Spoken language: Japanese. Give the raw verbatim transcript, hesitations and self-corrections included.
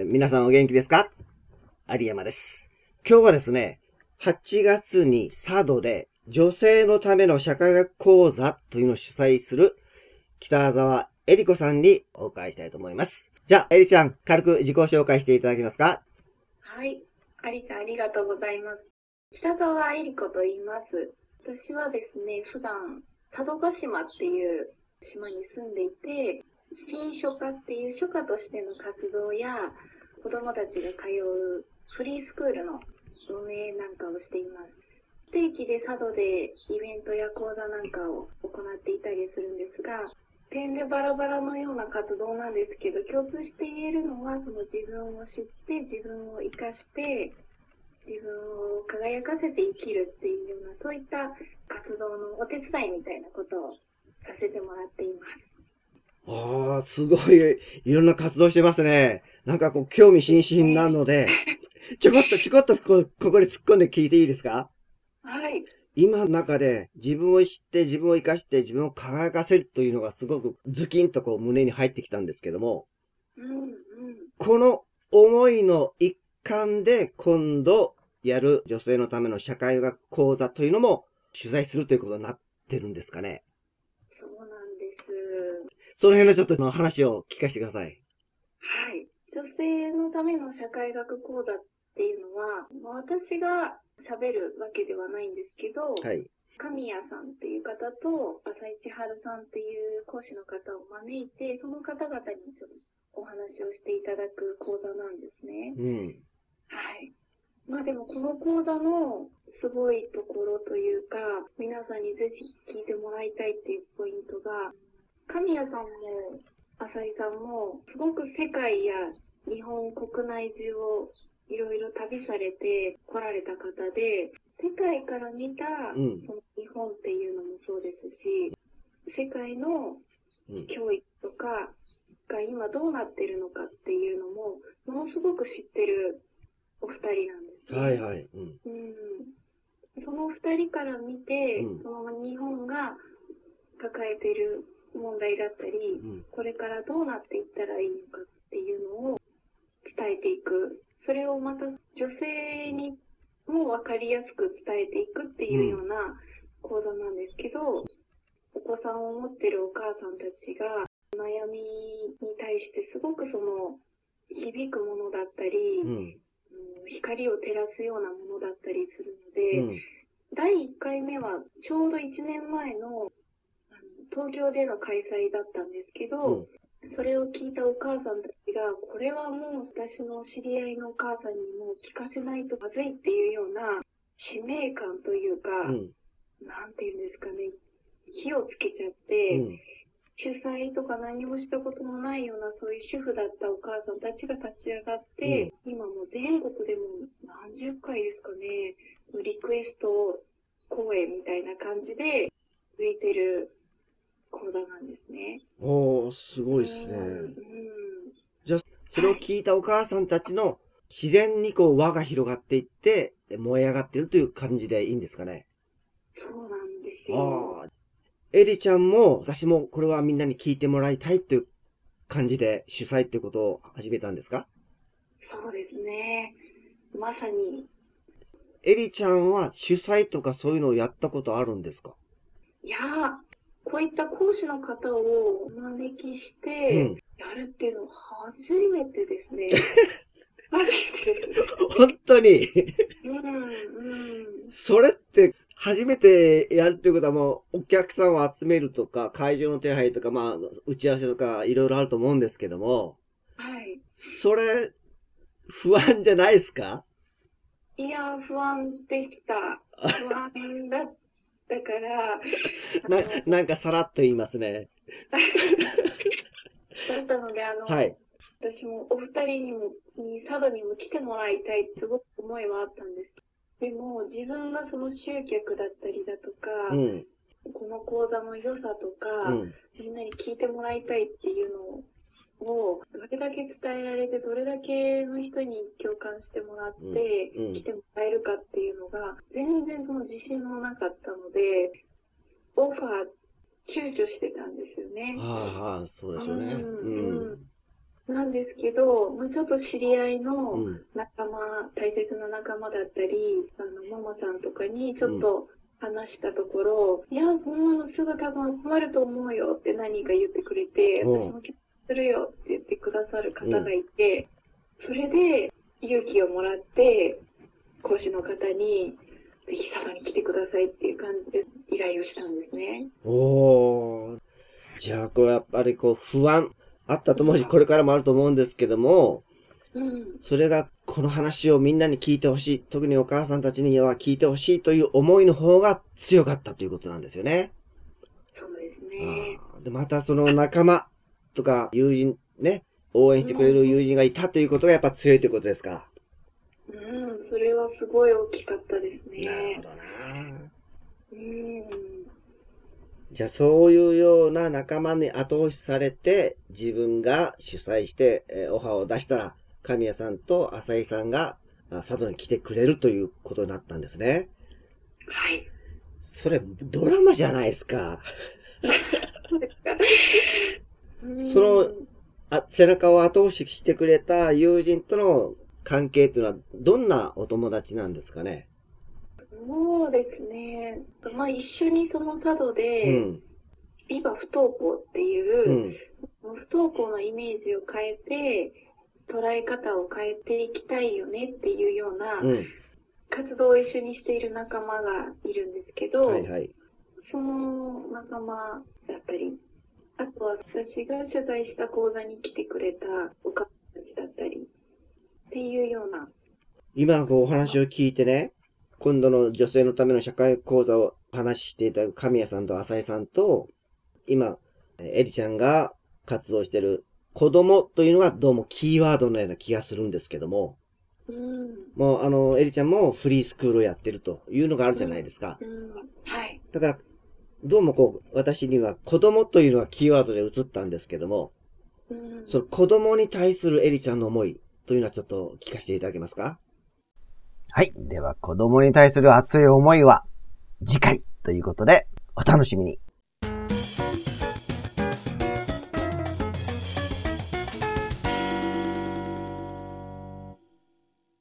皆さんお元気ですか？有山です。今日はですね、はちがつに佐渡で女性のための社会学講座というのを主催する北沢恵理子さんにお伺いしたいと思います。じゃあ、恵理ちゃん、軽く自己紹介していただけますか？ はい。ありちゃん、ありがとうございます。北沢恵理子と言います。私はですね、普段、佐渡島っていう島に住んでいて、新書家っていう書家としての活動や、子供たちが通うフリースクールの運営なんかをしています。不定期で佐渡でイベントや講座なんかを行っていたりするんですが、点でバラバラのような活動なんですけど、共通して言えるのは、その自分を知って自分を生かして自分を輝かせて生きるっていうような、そういった活動のお手伝いみたいなことをさせてもらっています。 ああ、すごい、いろんな活動してますね。なんかこう、興味津々なので、ちょこっとちょこっとこここで突っ込んで聞いていいですか？ はい。 今の中で自分を知って自分を生かして自分を輝かせるというのがすごくズキンとこう胸に入ってきたんですけども、 うんうん。 この思いの一環で今度やる女性のための社会学講座というのも取材するということになってるんですかね？ そうなんです。 その辺のちょっとの話を聞かせてください。 はい。女性のための社会学講座っていうのは、まあ私が喋るわけではないんですけど、 はい。 神谷さんっていう方と浅井千春さんっていう講師の方を招いて、その方々にちょっとお話をしていただく講座なんですね。 うん。 はい。まあでもこの講座のすごいところというか、皆さんにぜひ聞いてもらいたいっていうポイントが、神谷さんも浅井さんもすごく世界や日本国内中をいろいろ旅されて来られた方で、世界から見たその日本っていうのもそうですし、世界の教育とかが今どうなってるのかっていうのもものすごく知ってるお二人なんですね。 はいはい。うん。 うん、その二人から見て、うん、その日本が抱えている問題だったり、うん、これからどうなっていったらいいのかっていうのを伝えていく。それをまた女性にも分かりやすく伝えていくっていうような講座なんですけど、うん、お子さんを持ってるお母さんたちが悩みに対してすごくその響くものだったり、うん、光を照らすようなものだったりするので、うん、だいいっかいめはちょうどいちねんまえの東京での開催だったんですけど、うん、それを聞いたお母さんたちが、これはもう私の知り合いのお母さんにも聞かせないとまずいっていうような使命感というか、うん、なんていうんですかね、火をつけちゃって、うん、主催とか何もしたことのないようなそういう主婦だったお母さんたちが立ち上がって、うん、今もう全国でも何十回ですかね、そのリクエスト公演みたいな感じで続いてる講座なんですね。 おー、すごいですね。うん、じゃあ、それを聞いたお母さんたちの自然にこう輪が広がっていって、燃え上がってるという感じでいいんですかね？ そうなんですよ。 ああ。エリちゃんも、私もこれはみんなに聞いてもらいたいという感じで主催ってことを始めたんですか？ そうですね。まさに。 エリちゃんは主催とかそういうのをやったことあるんですか？ いやー、こういった講師の方をお招きしてやるっていうのは初めてですね。初めてです。 本当にうん、うん。 それって初めてやるっていうことはもうお客さんを集めるとか会場の手配とかまあ打ち合わせとかいろいろあると思うんですけども。 はい。 それ不安じゃないですか？ いや、不安でした。不安だったから、 な、なんかさらっと言いますね。 だったので、あの、はい、私もお二人にも、に佐渡にも来てもらいたいってすごく思いはあったんです。でも、自分がその集客だったりだとか、うん、この講座の良さとか、うん、みんなに聞いてもらいたいっていうのを、をどれだけ伝えられて、どれだけの人に共感してもらって、うんうん、来てもらえるかっていうのが、全然その自信もなかったので、オファー躊躇してたんですよね。 ああ、そうですよね。うん。 なんですけど、まあ、ちょっと知り合いの仲間、うん、大切な仲間だったり、あの、ママさんとかにちょっと話したところ、うん、いや、そんなのすぐ多分集まると思うよって何か言ってくれて、うん、私も結婚するよって言ってくださる方がいて、うん、それで勇気をもらって、講師の方に、ぜひ佐渡に来てくださいっていう感じで依頼をしたんですね。 おー。じゃあ、こうやっぱりこう不安あったと思うし、これからもあると思うんですけども、うん、それがこの話をみんなに聞いてほしい、特にお母さんたちには聞いてほしいという思いの方が強かったということなんですよね。 そうですね。 あでまたその仲間とか友人ね、応援してくれる友人がいたということがやっぱ強いということですか。 うん、それはすごい大きかったですね。 なるほどな。 うん。 じゃあそういうような仲間に後押しされて自分が主催して、えー、オファーを出したら神谷さんと浅井さんが佐渡に来てくれるということになったんですね。 はい。 それドラマじゃないですか。 そうですか。 そのあ背中を後押ししてくれた友人との関係というのはどんなお友達なんですかね。 そうですね。まあ一緒にその佐渡で、うん、ビバ不登校っていう、うん、不登校のイメージを変えて、捉え方を変えていきたいよねっていうような活動を一緒にしている仲間がいるんですけど、はいはい、その仲間だったり、あとは私が取材した講座に来てくれたお母さんたちだったりっていうような。 今こうお話を聞いてね、今度の女性のための社会講座を話していただく神谷さんと浅井さんと、今、エリちゃんが活動している子供というのがどうもキーワードのような気がするんですけども、うん、もうあの、エリちゃんもフリースクールをやってるというのがあるじゃないですか。うんうん、はい。だから、どうもこう、私には子供というのがキーワードで移ったんですけども、うん、その子供に対するエリちゃんの思いというのはちょっと聞かせていただけますか？はい。では、子供に対する熱い思いは次回ということでお楽しみに。